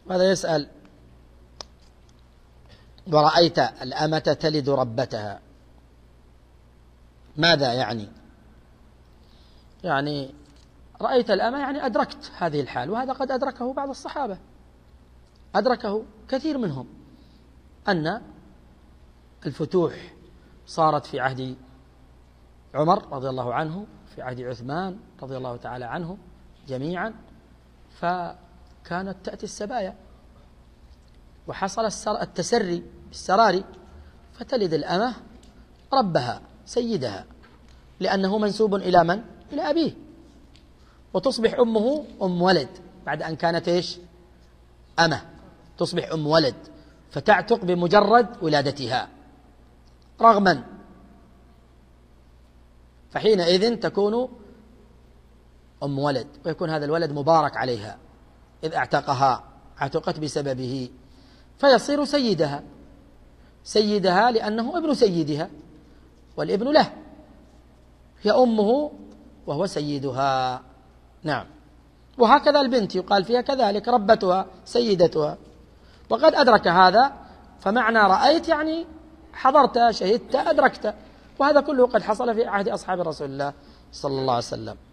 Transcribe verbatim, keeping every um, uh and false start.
هذا يسأل: ورأيت الأمة تلد ربتها، ماذا يعني؟ يعني رأيت الأمة يعني أدركت هذه الحال، وهذا قد أدركه بعض الصحابة، أدركه كثير منهم، أن الفتوح صارت في عهد عمر رضي الله عنه، في عهد عثمان رضي الله تعالى عنه جميعا، فكانت تأتي السبايا وحصل التسري بالسراري، فتلد الأمة ربها سيدها، لأنه منسوب إلى من؟ إلى أبيه، وتصبح أمه أم ولد بعد أن كانت إيش؟ أمة، تصبح أم ولد، فتعتق بمجرد ولادتها رغما، فحينئذ تكون أم ولد، ويكون هذا الولد مبارك عليها إذ اعتقها، اعتقت بسببه، فيصير سيدها، سيدها لأنه ابن سيدها، والابن له، هي أمه وهو سيدها. نعم. وهكذا البنت يقال فيها كذلك ربتها سيدتها، وقد أدرك هذا، فمعنى رأيت يعني حضرت، شهدت، أدركت، وهذا كله قد حصل في عهد أصحاب رسول الله صلى الله عليه وسلم.